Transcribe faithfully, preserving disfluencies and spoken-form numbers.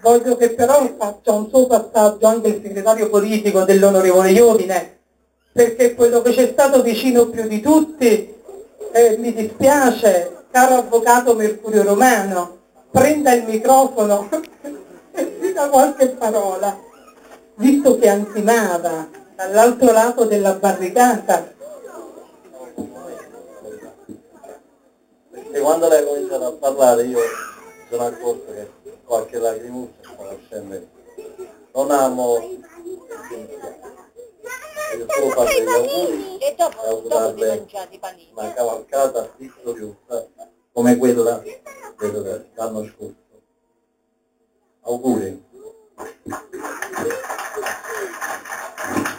Voglio che però faccia un suo passaggio anche il segretario politico dell'onorevole Iovine, perché quello che c'è stato vicino più di tutti, eh, mi dispiace, caro avvocato Mercurio Romano, prenda il microfono e dica qualche parola, visto che ansimava dall'altro lato della barricata. E quando lei ha cominciato a parlare io mi sono accorto che qualche lacrimuccia stava scendendo. Non amo io solo fare degli auguri E dopo, e dopo ti augurarle mangiate i panini. una cavalcata vittoriosa come quella dell'anno scorso. Auguri.